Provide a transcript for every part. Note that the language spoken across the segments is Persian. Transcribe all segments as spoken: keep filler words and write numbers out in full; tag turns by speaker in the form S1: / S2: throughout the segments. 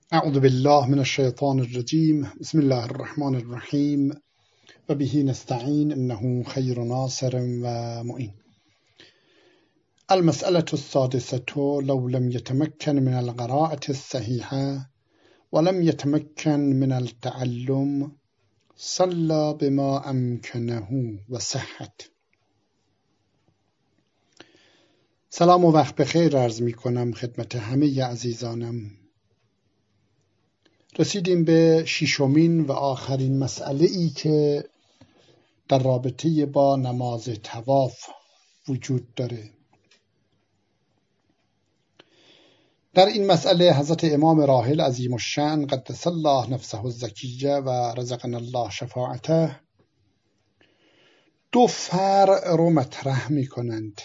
S1: اعوذ بالله من الشیطان الرجیم. بسم الله الرحمن الرحیم و به نستعین انه خیر ناصر و معین. المسألة السادسة لو لم يتمكن من القراءة الصحيحة ولم يتمكن من التعلم صلى بما أمكنه و صحت. سلام و وقت بخیر عرض می کنم خدمت همه عزیزانم. رسیدیم به ششمین و آخرین مسئله ای که در رابطه با نماز طواف وجود داره. در این مسئله حضرت امام راحل عظیم الشأن قدس الله نفسه الزکیه و رزقنا الله شفاعته دو فرع رو مطرح می کنند.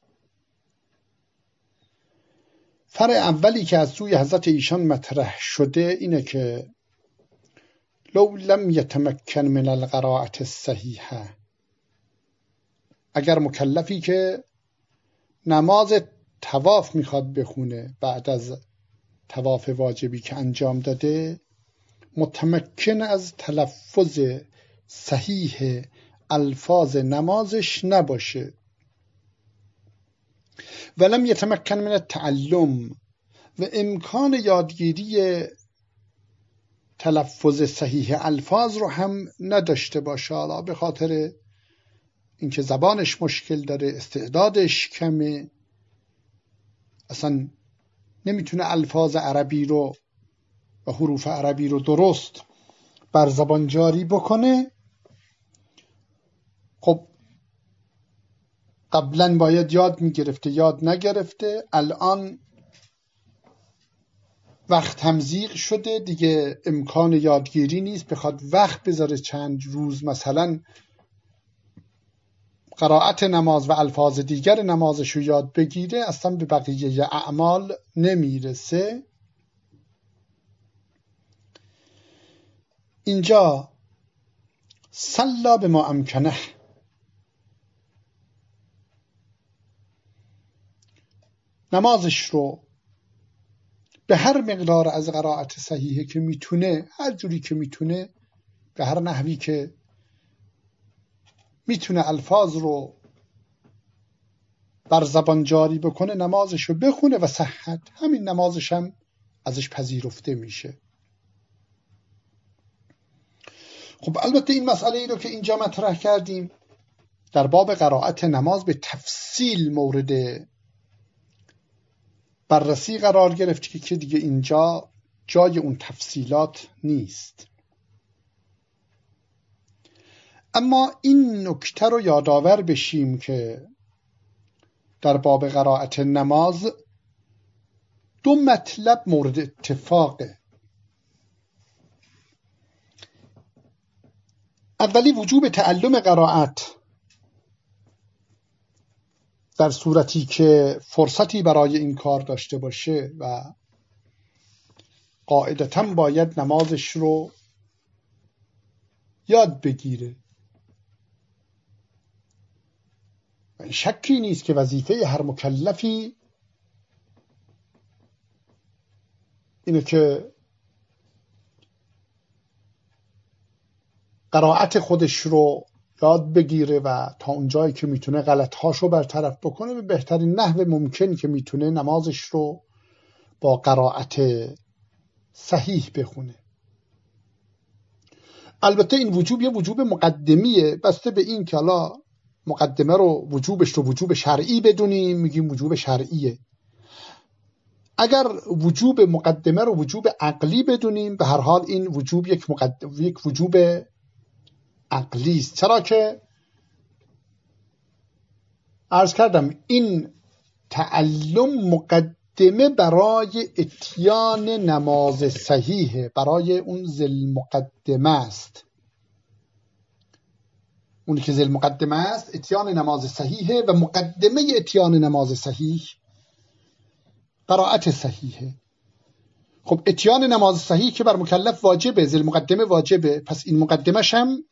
S1: فرع اولی که از سوی حضرت ایشان مطرح شده اینه که لو لم یتمکن من القراءة الصحیحه، اگر مکلفی که نماز طواف میخواد بخونه بعد از طواف واجبی که انجام داده متمکن از تلفظ صحیح الفاظ نمازش نباشه، ولم یتمکن من التعلم و امکان یادگیری تلفظ صحیح الفاظ رو هم نداشته باشه، حالا به خاطر اینکه زبانش مشکل داره، استعدادش کمه، اصلا نمیتونه الفاظ عربی رو و حروف عربی رو درست بر زبان جاری بکنه. خب قبلا باید یاد میگرفته، یاد نگرفته، الان وقت هم ضیق شده دیگه، امکان یادگیری نیست، بخواد وقت بذاره چند روز مثلا قرائت نماز و الفاظ دیگر نمازش رو یاد بگیره، اصلا به بقیه اعمال نمیرسه. اینجا صلی بما امکنه، نمازش رو به هر مقدار از قرائت صحیحه که میتونه، هر جوری که میتونه، به هر نحوی که میتونه الفاظ رو بر زبان جاری بکنه نمازش رو بخونه و صحت، همین نمازش هم ازش پذیرفته میشه. خب البته این مسئله ای رو که اینجا مطرح کردیم در باب قرائت نماز به تفصیل مورد بررسی قرار گرفت که دیگه اینجا جای اون تفصیلات نیست. اما این نکته رو یادآور بشیم که در باب قرائت نماز دو مطلب مورد اتفاقه. اولی وجوب تعلم قرائت در صورتی که فرصتی برای این کار داشته باشه و قاعدتاً باید نمازش رو یاد بگیره. شکی نیست که وظیفه هر مکلفی اینه که قرائت خودش رو یاد بگیره و تا اونجایی که میتونه غلطهاشو برطرف بکنه به بهترین نحو ممکن که میتونه نمازش رو با قرائت صحیح بخونه. البته این وجوب یه وجوب مقدمیه، بسته به این که حالا مقدمه رو وجوبش رو وجوب شرعی بدونیم میگیم وجوب شرعیه، اگر وجوب مقدمه رو وجوب عقلی بدونیم به هر حال این وجوب یک, مقدم... یک وجوب عقلی است. چرا که عرض کردم این تعلم مقدمه برای اتیان نماز صحیحه، برای اون ذل مقدمه است. اونی که ذل مقدمه است اتیان نماز صحیحه و مقدمه اتیان نماز صحیح قرائت صحیحه. خب اتیان نماز صحیح که بر مکلف واجبه، ذل مقدمه واجبه، پس این مقدمش هم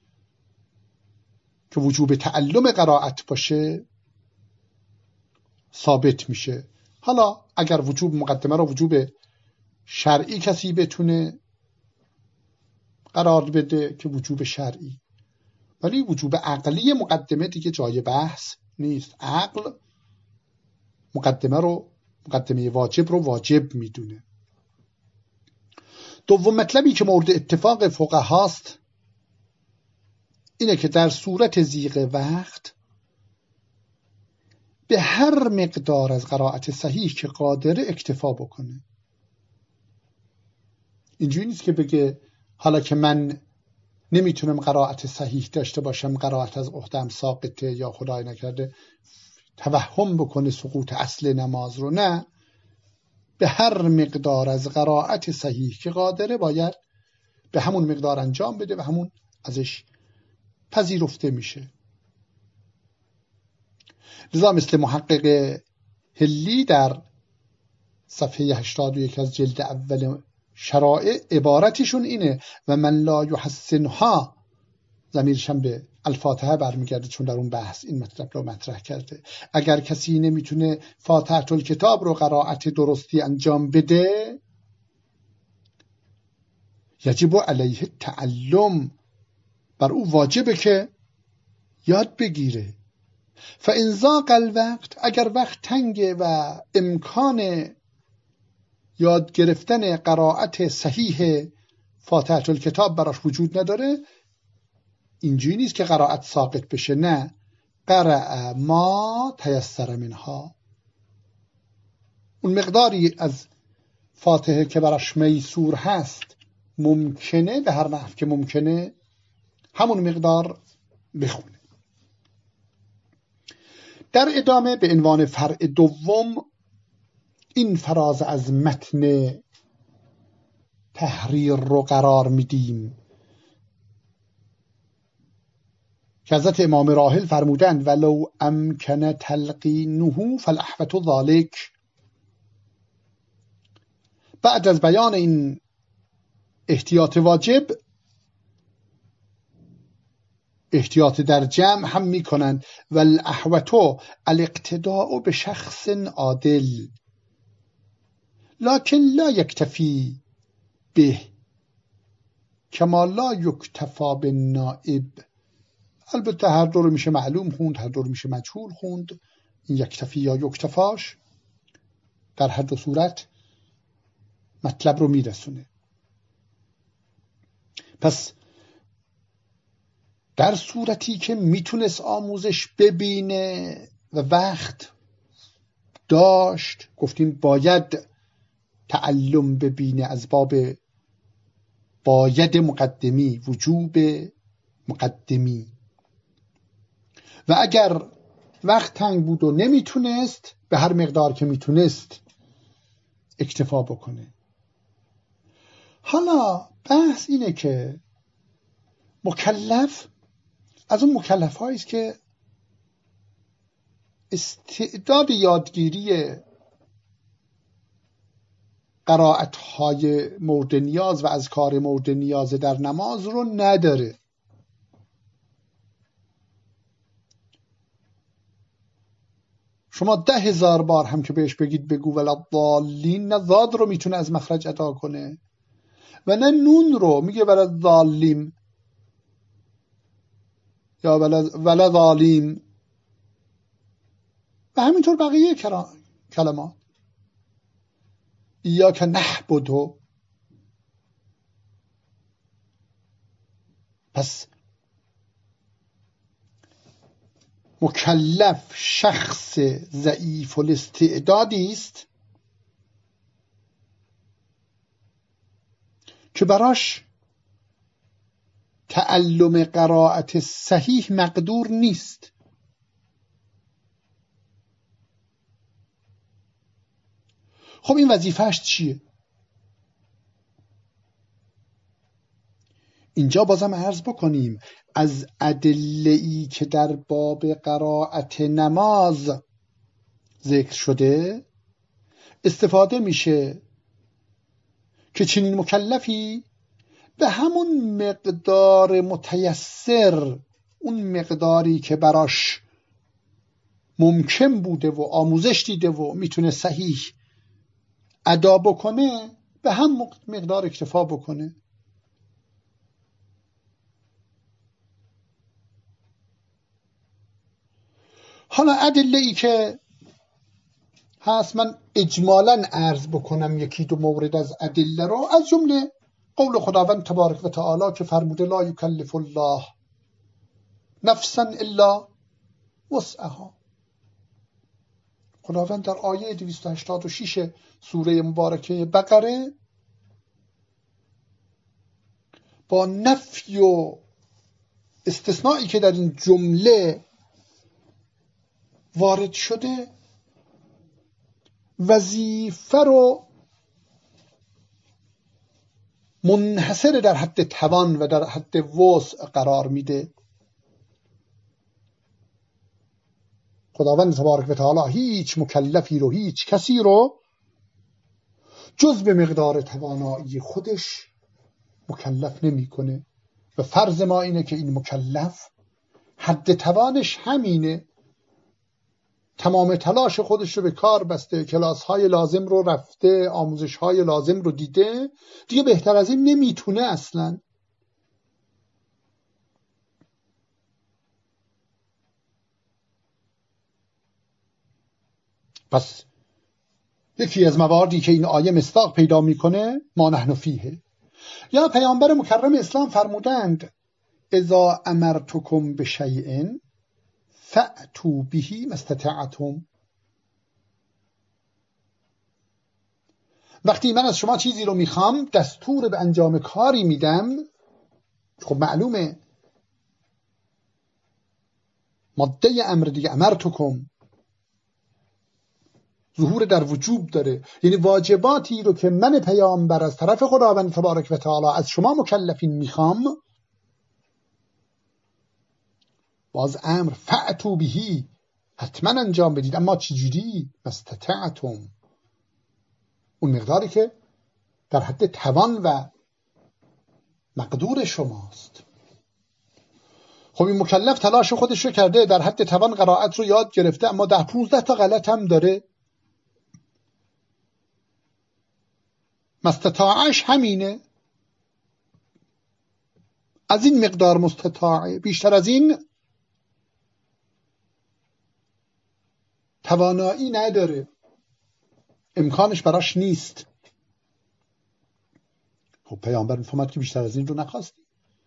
S1: که وجوب تعلم قرائت باشه ثابت میشه. حالا اگر وجوب مقدمه رو وجوب شرعی کسی بتونه قرار بده که وجوب شرعی، ولی وجوب عقلی مقدمه دیگه جای بحث نیست. عقل مقدمه رو مقدمه واجب رو واجب میدونه. دوم مطلبی که مورد اتفاق فقهاست اینه که در صورت ضیق وقت به هر مقدار از قرائت صحیح که قادره اکتفا بکنه. اینجوری نیست که بگه حالا که من نمیتونم قرائت صحیح داشته باشم قرائت از عهده‌ام ساقطه یا خدای نکرده توهم بکنه سقوط اصل نماز رو. نه، به هر مقدار از قرائت صحیح که قادره باید به همون مقدار انجام بده و همون ازش پذیرفته میشه. لذا مثل محقق هلی در صفحه هشتاد و یک از جلد اول شرائع عبارتشون اینه و من لا یحسنها، ضمیرشم به الفاتحه برمیگرده چون در اون بحث این مطلب رو مطرح کرده. اگر کسی نمیتونه فاتحه الکتاب رو قرائت درستی انجام بده یجب علیه تعلم، بر او واجبه که یاد بگیره. فان ضاق الوقت، اگر وقت تنگه و امکان یاد گرفتن قرائت صحیح فاتحه الکتاب براش وجود نداره، اینجوری نیست که قرائت ساقط بشه. نه، قرأ ما تیسر منها، اون مقداری از فاتحه که براش میسور هست ممکنه به هر نحو که ممکنه همون مقدار بخونه. در ادامه به عنوان فرع دوم این فراز از متن تحریر رو قرار میدیم که حضرت امام راحل فرمودند ولو امکن تلقینه فالاحوط ذلک. بعد از بیان این احتیاط واجب احتیاط در جمع هم می کنند والاحوط الاقتداء به شخص عادل لکن لا یکتفی به کما لا یکتفا بالنائب. البته هر دو رو میشه معلوم خوند، هر دو رو میشه مجهول خوند. این یکتفی یا یکتفاش در هر دو صورت مطلب رو میرسونه. پس در صورتی که میتونست آموزش ببینه و وقت داشت گفتیم باید تعلم ببینه از باب باید مقدمی، وجوب مقدمی. و اگر وقت تنگ بود و نمیتونست به هر مقدار که میتونست اکتفا بکنه. حالا بحث اینه که مکلف از اون مکلف هایی است که استعداد یادگیری قرائت های مورد نیاز و اذکار مورد نیاز در نماز رو نداره. شما ده هزار بار هم که بهش بگید بگو ولا ضالین، نه ضاد رو میتونه از مخرج ادا کنه و نه نون رو. میگه ولا ضالیم یا ولا ظالیم و همینطور بقیه کلمات. ایاک نعبد. پس مکلف شخص ضعیف الاستعدادی است که براش تعلم قرائت صحیح مقدور نیست. خب این وظیفهش چیه؟ اینجا بازم عرض بکنیم از ادله‌ای که در باب قرائت نماز ذکر شده استفاده میشه که چنین مکلفی به همون مقدار متیسر، اون مقداری که براش ممکن بوده و آموزش دیده و میتونه صحیح ادا بکنه، به هم مقدار اکتفا بکنه. حالا ادله ای که هست من اجمالاً عرض بکنم یکی دو مورد از ادله رو، از جمله قول خداوند تبارک و تعالی که فرموده لا یکلف الله نفسا الا وسعها. خداوند در آیه دویست و هشتاد و شش سوره مبارکه بقره با نفی و استثنایی که در این جمله وارد شده وظیفه رو منحصر در حد توان و در حد وسع قرار میده. خداوند تبارک و تعالی هیچ مکلفی رو، هیچ کسی رو جز به مقدار توانایی خودش مکلف نمیکنه و فرض ما اینه که این مکلف حد توانش همینه، تمام تلاش خودش رو به کار بسته، کلاس های لازم رو رفته، آموزش های لازم رو دیده، دیگه بهتر از این نمیتونه اصلا. پس یکی از مواردی که این آیه مصداق پیدا میکنه ما نحن فیه. یا پیامبر مکرم اسلام فرمودند اذا امرتکم بشیء فأتوا به ما استطعتم. وقتی من از شما چیزی رو میخوام، دستور به انجام کاری میدم، خب معلومه ماده امر دیگه امرتکم ظهور در وجوب داره، یعنی واجباتی رو که من پیامبر از طرف خداوند تبارک و تعالی از شما مکلفین میخوام، باز امر فأتوا بهی حتما انجام بدید. اما چجوری؟ مستطعتم، اون مقداری که در حد توان و مقدور شماست. خب این مکلف تلاش خودش رو کرده، در حد توان قرائت رو یاد گرفته، اما ده پونزده تا غلط هم داره. مستطاعش همینه، از این مقدار مستطاعه، بیشتر از این توانایی نداره، امکانش براش نیست. خب پیامبر میفهمد که بیشتر از این رو نخواستی.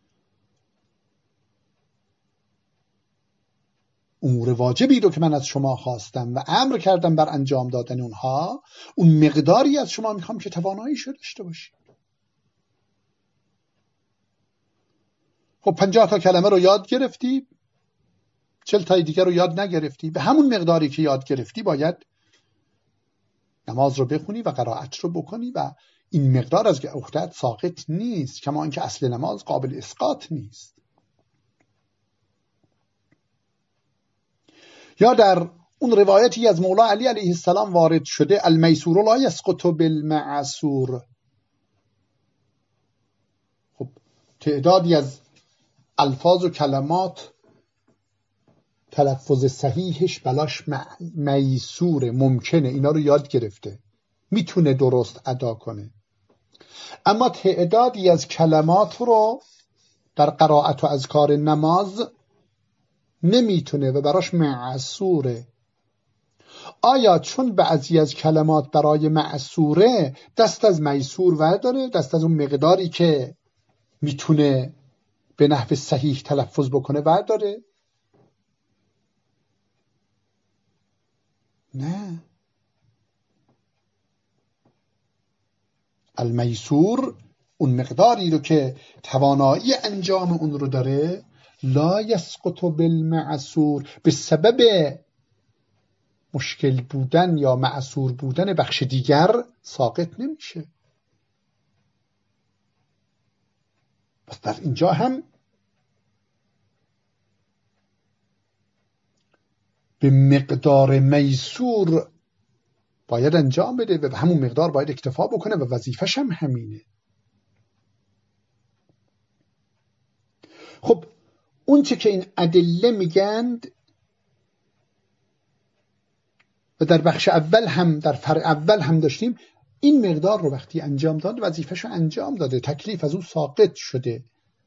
S1: امور واجبی رو که من از شما خواستم و امر کردم بر انجام دادن اونها، اون مقداری از شما میخوام که تواناییشو داشته باشی. خب پنجاه تا کلمه رو یاد گرفتی، چل تای دیگر رو یاد نگرفتی، به همون مقداری که یاد گرفتی باید نماز رو بخونی و قرائت رو بکنی و این مقدار از عهده‌ات ساقط نیست، کما اینکه اصل نماز قابل اسقاط نیست. یا در اون روایتی از مولا علی علیه السلام وارد شده المیسور لا یسقط بالمعسور. خب تعدادی از الفاظ و کلمات تلفظ صحیحش بلاش میسور، ممکنه، اینا رو یاد گرفته، میتونه درست ادا کنه، اما تعدادی از کلمات رو در قرائت و اذکار نماز نمیتونه و براش معسوره. آیا چون بعضی از کلمات برای معسوره دست از میسور ورداره، دست از اون مقداری که میتونه به نحو صحیح تلفظ بکنه ورداره؟ نه. المیسور اون مقداری رو که توانایی انجام اون رو داره، لا یسقط بالمعسور، به سبب مشکل بودن یا معسور بودن بخش دیگر ساقط نمیشه. پس در اینجا هم به مقدار میسور باید انجام بده و به همون مقدار باید اکتفا بکنه و وظیفش هم همینه. خب اون چه که این ادله میگند و در بخش اول هم در فرع اول هم داشتیم، این مقدار رو وقتی انجام داد وظیفه‌ش رو انجام داده، تکلیف از او ساقط شده.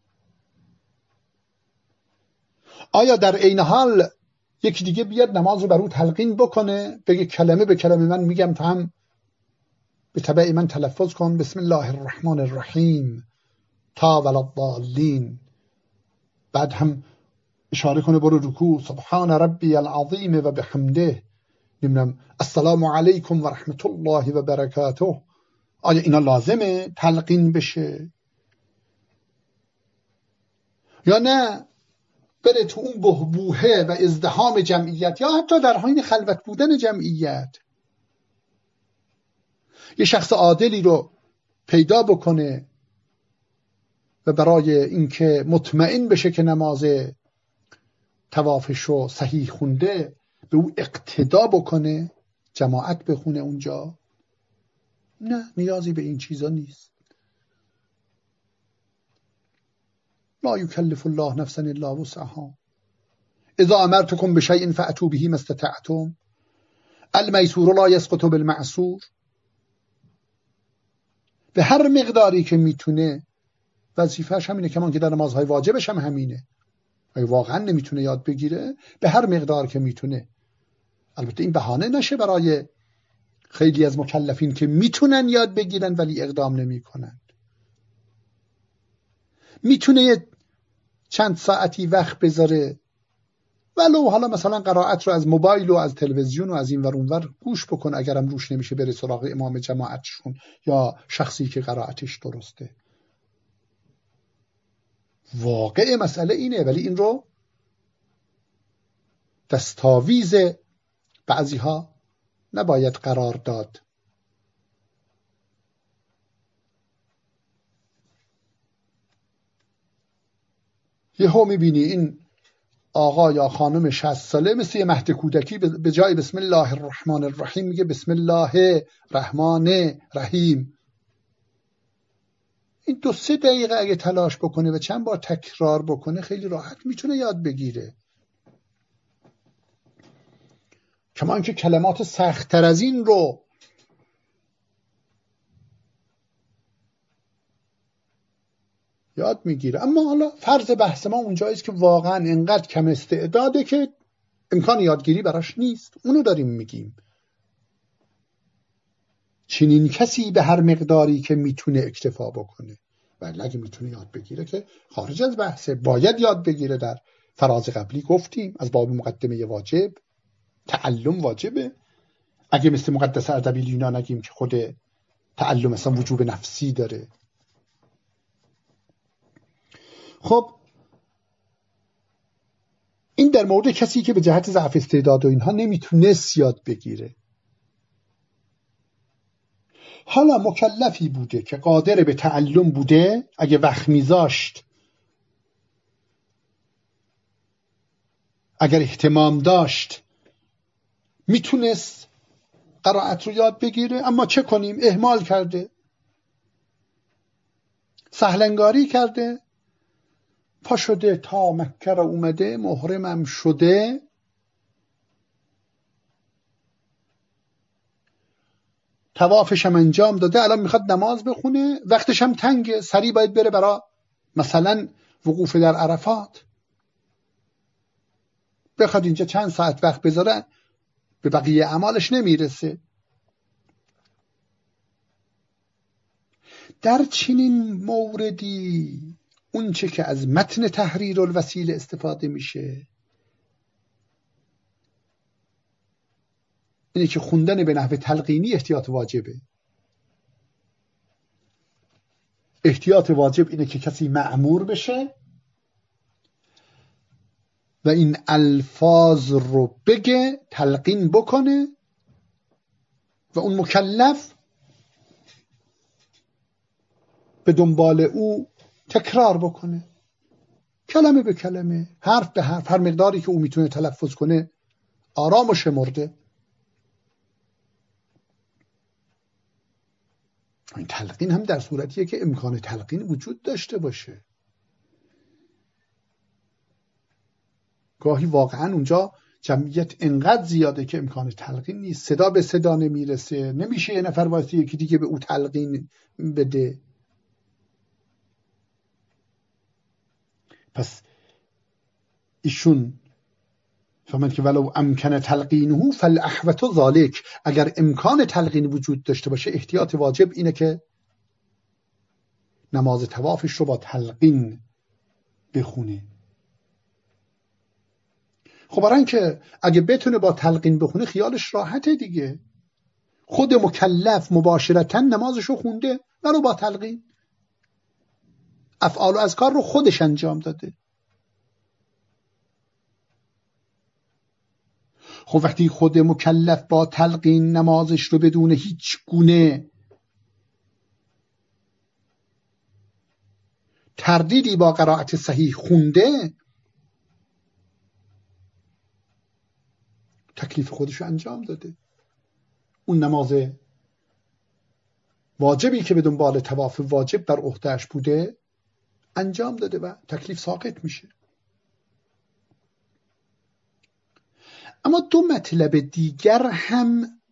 S1: آیا در عین حال یکی دیگه بیاد نماز رو بر او تلقین بکنه، بگه کلمه به کلمه من میگم تو هم به تبع من تلفظ کن، بسم الله الرحمن الرحیم تا ولا الضالین، بعد هم اشاره کنه برو رکوع سبحان ربی العظیم و بحمده، نمیدونم السلام علیکم و رحمت الله و برکاته؟ آیا اینا لازمه تلقین بشه یا نه بره تو اون بحبوحه و ازدحام جمعیت یا حتی در حین خلوت بودن جمعیت یه شخص عادلی رو پیدا بکنه و برای اینکه مطمئن بشه که نماز طوافش رو صحیح خونده به او اقتدا بکنه، جماعت بخونه اونجا؟ نه، نیازی به این چیزا نیست. لا یکلف الله نفسا الا وسعها اذا امرتكم بشیء فاتوا به ما استطعتم المیسور لا یسقط بالمعسور. به هر مقداری که میتونه وظیفه‌اش همینه، کمان که در نمازهای واجبش هم همینه. اگه واقعا نمیتونه یاد بگیره به هر مقدار که میتونه، البته این بهانه نشه برای خیلی از مکلفین که میتونن یاد بگیرن ولی اقدام نمیکنن. میتونه چند ساعتی وقت بذاره ولو حالا مثلا قرائت رو از موبایل و از تلویزیون و از این ور اون ور گوش بکن، اگرم روش نمیشه بره سراغ امام جماعتشون یا شخصی که قرائتش درسته. واقع مسئله اینه، ولی این رو دستاویز بعضی ها نباید قرار داد. یهو میبینی این آقا یا خانم شصت ساله مثل یه مهد کودکی به جای بسم الله الرحمن الرحیم میگه بسم الله الرحمن الرحیم. این دو سه دقیقه اگه تلاش بکنه و چند بار تکرار بکنه خیلی راحت میتونه یاد بگیره. کما اینکه کلمات سخت‌تر از این رو یاد میگیره. اما حالا فرض بحث ما اونجایی است که واقعا انقدر کم استعداده که امکان یادگیری براش نیست. اونو داریم میگیم. چنین کسی به هر مقداری که میتونه اکتفا بکنه، ولی اگه میتونه یاد بگیره که خارج از بحثه، باید یاد بگیره. در فراز قبلی گفتیم از باب مقدمه واجب تعلم واجبه. اگه مثل مقدس اردبیلینا نگیم که خود تعلم اصلا وجوب نفسی داره. خب این در مورد کسی که به جهت ضعف استعداد و اینها نمیتونست یاد بگیره. حالا مکلفی بوده که قادر به تعلم بوده، اگه وقت میذاشت، اگر اهتمام داشت، میتونست قرائت رو یاد بگیره. اما چه کنیم؟ اهمال کرده، سهلنگاری کرده، پا شده تا مکه را اومده، محرمم شده، طوافش هم انجام داده، الان میخواد نماز بخونه، وقتش هم تنگه، سریع باید بره برای مثلا وقوف در عرفات، بخواد اینجا چند ساعت وقت بذاره به بقیه اعمالش نمیرسه. در چنین موردی اون چه که از متن تحریر الوسیله استفاده میشه اینه که خوندن به نحو تلقینی احتیاط واجبه. احتیاط واجب اینه که کسی مأمور بشه و این الفاظ رو بگه، تلقین بکنه و اون مکلف به دنبال او تکرار بکنه، کلمه به کلمه، حرف به حرف، هر مقداری که او میتونه تلفظ کنه آرام و شمرده. این تلقین هم در صورتیه که امکان تلقین وجود داشته باشه. گاهی واقعا اونجا جمعیت انقدر زیاده که امکان تلقین نیست، صدا به صدا نمیرسه، نمیشه یه نفر واسه یکی دیگه به او تلقین بده. پس ایشون فهمند که ولو امکن تلقینه فالاحوط ذالک، اگر امکان تلقین وجود داشته باشه احتیاط واجب اینه که نماز طوافش رو با تلقین بخونه. خب برای اینکه اگه بتونه با تلقین بخونه خیالش راحته دیگه، خود مکلف مباشرتا نمازش رو خونده ولو با تلقین، افعال و اذکار رو خودش انجام داده. خب وقتی خود مکلف با تلقین نمازش رو بدون هیچ گونه تردیدی با قرائت صحیح خونده، تکلیف خودش رو انجام داده. اون نماز واجبی که به دنبال طواف واجب بر عهده‌اش بوده انجام داده و تکلیف ساقط میشه. اما دو مطلب دیگر هم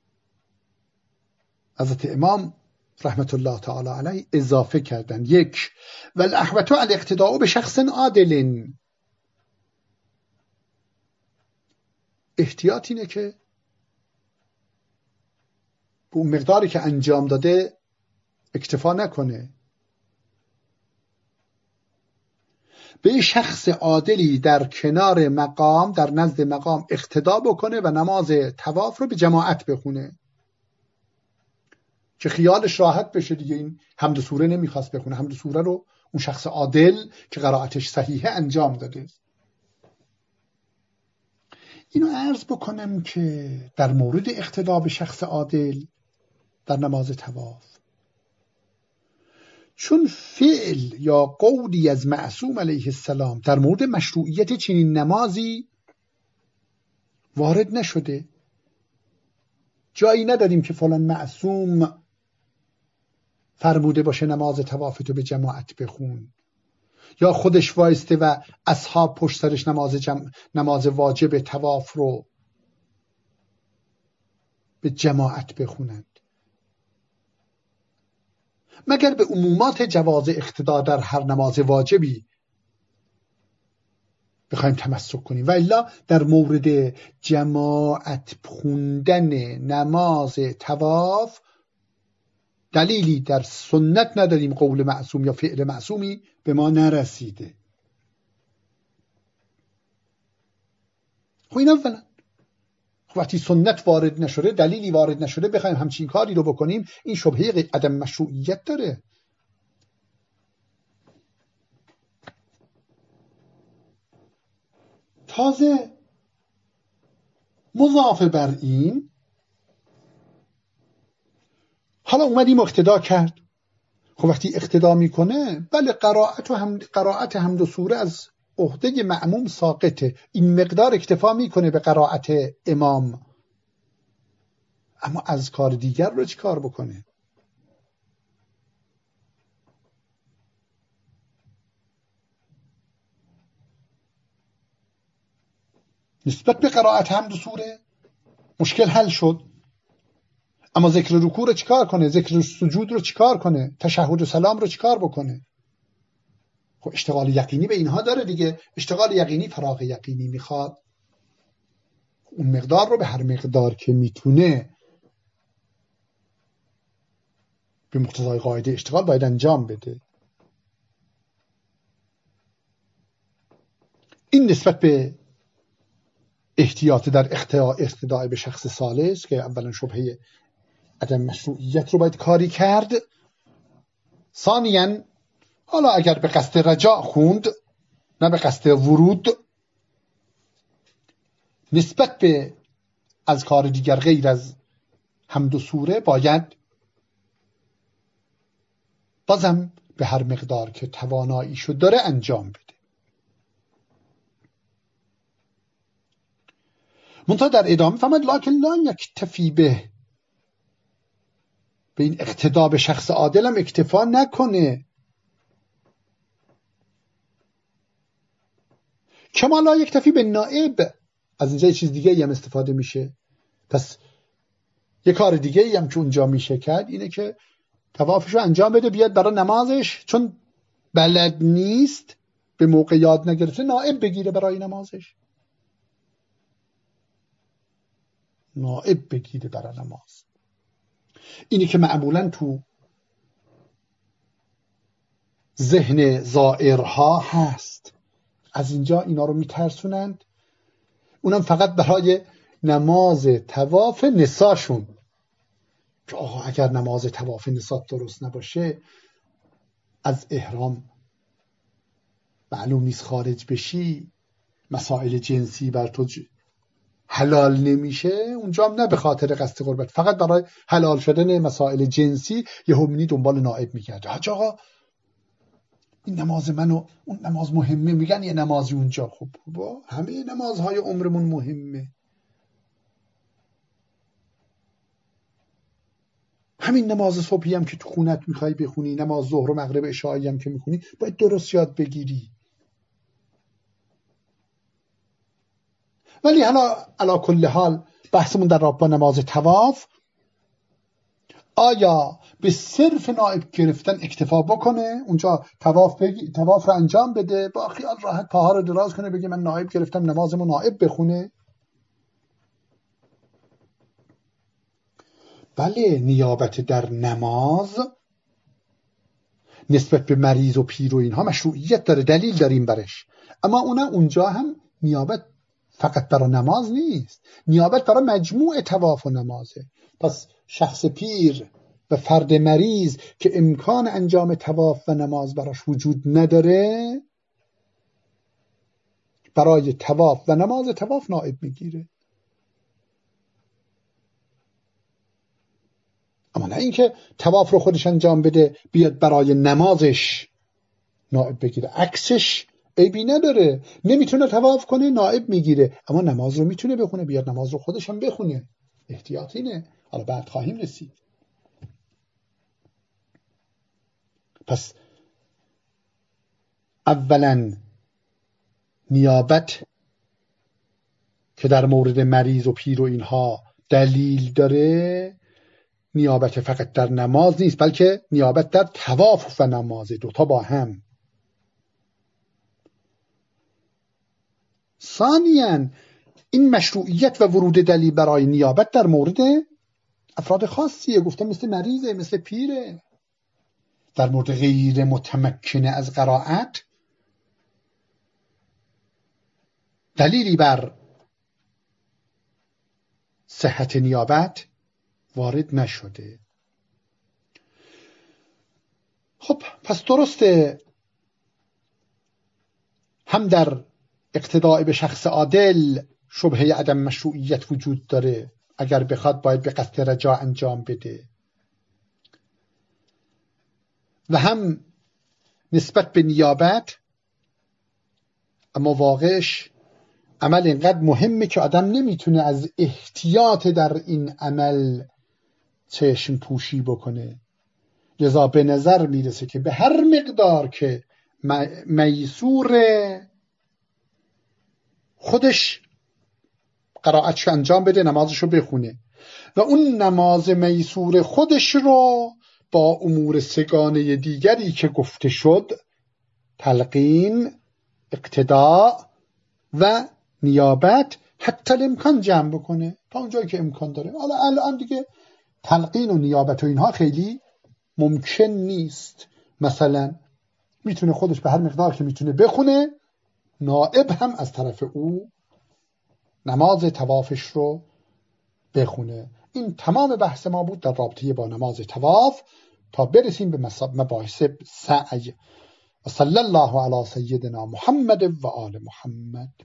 S1: حضرت امام رحمت الله تعالی علیه اضافه کردن. یک، والاحوط الاقتداء به شخص عادل، احتیاط اینه که به اون مقداری که انجام داده اکتفا نکنه، به شخص عادلی در کنار مقام، در نزد مقام اقتدا بکنه و نماز طواف رو به جماعت بخونه که خیالش راحت بشه دیگه. این حمد سوره نمیخواست بخونه، حمد سوره رو اون شخص عادل که قرائتش صحیحه انجام داده. اینو عرض بکنم که در مورد اقتدا به شخص عادل در نماز طواف، چون فعل یا قولی از معصوم علیه السلام در مورد مشروعیت چنین نمازی وارد نشده، جایی نداریم که فلان معصوم فرموده باشه نماز طواف تو به جماعت بخون، یا خودش وایسته و اصحاب پشت سرش نماز جم... نماز واجب طواف رو به جماعت بخونند، مگر به عمومات جواز اقتدا در هر نماز واجبی بخوایم تمسک کنیم. و الا در مورد جماعت خوندن نماز طواف دلیلی در سنت نداریم، قول معصوم یا فعل معصومی به ما نرسیده. خب این اولا، وقتی سنت وارد نشده، دلیلی وارد نشده، بخوایم همچین کاری رو بکنیم، این شبهه عدم مشروعیت داره. تازه مضاف بر این، حالا اومدیم اقتدا کرد. خب وقتی اقتدا میکنه، بله قرائت و هم قرائت حمد و سوره از عهده مأموم ساقطه، این مقدار اکتفا میکنه به قرائت امام، اما از کار دیگر رو چی کار بکنه؟ نسبت به قرائت حمد و سوره مشکل حل شد، اما ذکر رکوع رو چیکار کنه؟ ذکر سجود رو چیکار کنه؟ تشهد و سلام رو چیکار بکنه؟ خب اشتغال یقینی به اینها داره دیگه. اشتغال یقینی فراغ یقینی میخواد، اون مقدار رو به هر مقدار که میتونه به مقتضای قاعده اشتغال باید انجام بده. این نسبت به احتیاط در اقتداء به شخص ثالث که اولا شبهه عدم مشروعیت رو باید کاری کرد. ثانیاً حالا اگر به قصد رجاع خوند نه به قصد ورود، نسبت به از کار دیگر غیر از حمد و سوره باید بازم به هر مقدار که توانایی شد داره انجام بده. منتها در ادامه فهمد لکن لا یکتفی به به این اقتدا به شخص عادل هم اکتفا نکنه، کما لا یکتفی به نائب از اینجا یه چیز دیگه ای هم استفاده میشه. پس یه کار دیگه ای هم که اونجا میشه کرد اینه که طوافش رو انجام بده، بیاد برای نمازش، چون بلد نیست به موقع یاد نگرفته، نائب بگیره برای نمازش، نائب بگیره برای نماز. اینی که معمولا تو ذهن زائرها هست، از اینجا اینا رو میترسونند، اونم فقط برای نماز طواف نساشون، که آقا اگر نماز طواف نسات درست نباشه از احرام معلوم نیست خارج بشی، مسائل جنسی بر تو حلال نمیشه. اونجا هم نه به خاطر قصد قربت، فقط برای حلال شدن مسائل جنسی یه همینی دنبال نائب میکرده. حاج آقا این نماز منو، اون نماز مهمه، میگن یه نمازی اونجا. خب با همه نمازهای عمرمون مهمه، همین نماز صبحی هم که تو خونت میخوای بخونی، نماز ظهر و مغرب عشایی هم که میخونی، باید درست یاد بگیری. ولی حالا علا کل حال بحثمون در رابطه با نماز طواف، آیا به صرف نائب گرفتن اکتفا بکنه، اونجا طواف بگی... طواف رو انجام بده، با خیال راحت پاها رو دراز کنه، بگه من نائب گرفتم نمازمو نائب بخونه؟ بله، نیابت در نماز نسبت به مریض و پیر و اینها مشروعیت داره، دلیل داریم برش، اما اونا اونجا هم نیابت فقط برای نماز نیست، نیابت برای مجموع طواف و نمازه. پس شخص پیر و فرد مریض که امکان انجام طواف و نماز براش وجود نداره، برای طواف و نماز طواف نائب میگیره. اما نه اینکه طواف رو خودش انجام بده بیاد برای نمازش نائب بگیره، عکسش عیبی نداره، نمیتونه طواف کنه نائب میگیره، اما نماز رو میتونه بخونه، بیاد نماز رو خودش هم بخونه. احتیاط اینه، حالا بعد خواهیم رسید. پس اولا نیابت که در مورد مریض و پیر و اینها دلیل داره، نیابت فقط در نماز نیست، بلکه نیابت در طواف و نماز، دوتا با هم. ثانیاً این مشروعیت و ورود دلیل برای نیابت در مورد افراد خاصیه، گفتم مثل مریضه، مثل پیره. در مورد غیر متمکنه از قرائت دلیلی بر صحت نیابت وارد نشده. خب پس درسته هم در اقتداء به شخص عادل شبهه عدم مشروعیت وجود داره، اگر بخواد باید به قصد رجا انجام بده، و هم نسبت به نیابت، اما واقعش عمل اینقدر مهمه که آدم نمیتونه از احتیاط در این عمل چشم پوشی بکنه. لذا به نظر میرسه که به هر مقدار که میسور خودش قرائتش انجام بده، نمازشو بخونه، و اون نماز میسور خودش رو با امور سگانه دیگری که گفته شد، تلقین، اقتداء و نیابت، حتی الامکان جمع بکنه تا اونجایی که امکان داره. حالا الان دیگه تلقین و نیابت و اینها خیلی ممکن نیست، مثلا میتونه خودش به هر مقدار که میتونه بخونه، نائب هم از طرف او نماز طوافش رو بخونه. این تمام بحث ما بود در رابطه با نماز طواف، تا برسیم به مباحث سعی. و صلی الله علی سیدنا محمد و آل محمد.